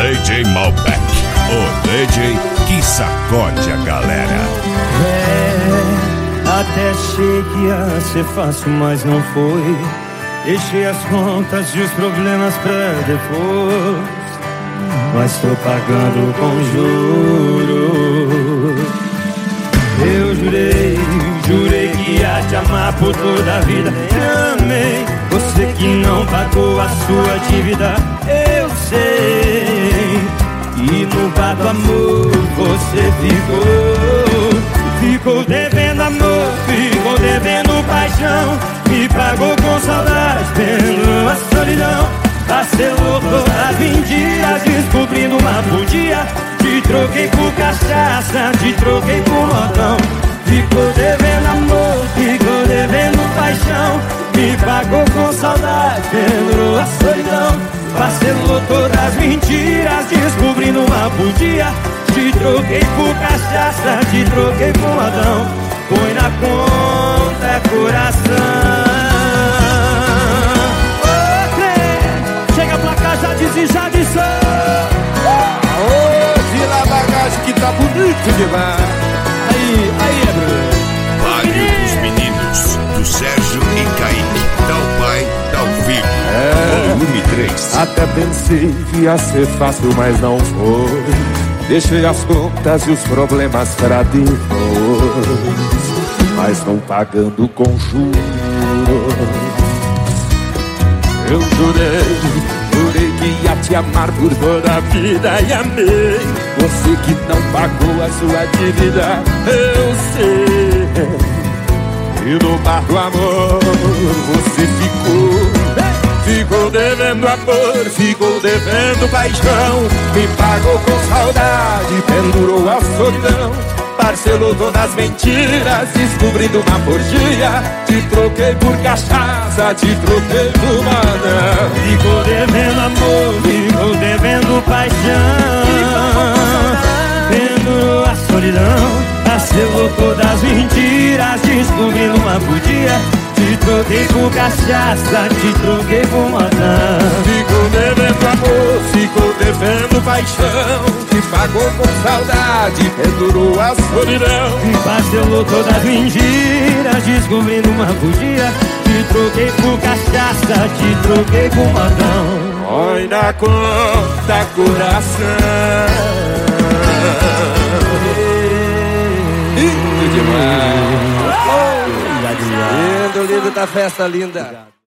DJ Malbec, o DJ que sacode a galera. Até achei que ia ser fácil, mas não foi. Deixei as contas e os problemas pra depois, mas tô pagando com juros. Eu jurei que ia te amar por toda a vida. Te amei, você que não pagou a sua dívida. Eu sei, e no bar do amor você ficou devendo amor, ficou devendo paixão. Me pagou com saudade, tendo a solidão. Parcelou todas as mentiras, descobrindo uma por dia. Te troquei por cachaça, te troquei por modão. Ficou devendo amor, ficou devendo paixão. Me pagou com saudade, tendo a solidão. Parcelou todas as mentiras, descobrindo uma por dia. Te troquei por cachaça, te troquei por modão. Põe na conta, coração. Chega pra cá, já disse, já disse. Vila Bagagem que tá bonito demais. Aí, é Bruno. Vale dos meninos, do Sérgio e Kaique. Dá o pai, dá o filho. Volume 3. Até pensei que ia ser fácil, mas não foi. Deixei as contas e os problemas pra depois, mas estão pagando com juros. Eu jurei que ia te amar por toda a vida e amei. Você que não pagou a sua dívida, eu sei. E no bar do amor você ficou devendo amor, ficou devendo paixão. Me pagou com saudade, pendurou a solidão. Parcelou todas as mentiras, descobrindo uma porgia. Te troquei por cachaça, te troquei por madrão. Ficou devendo amor, ficou devendo paixão. Pendurou a solidão. Parcelou todas as mentiras, descobrindo uma por dia. Te troquei por cachaça, te troquei por modão. Ficou devendo amor, ficou devendo paixão. Te pagou com saudade, pendurou a solidão. Me parcelou todas as mentiras, descobrindo uma por dia. Te troquei por cachaça, te troquei por modão. Põe na conta, coração. Lindo, lindo da festa linda.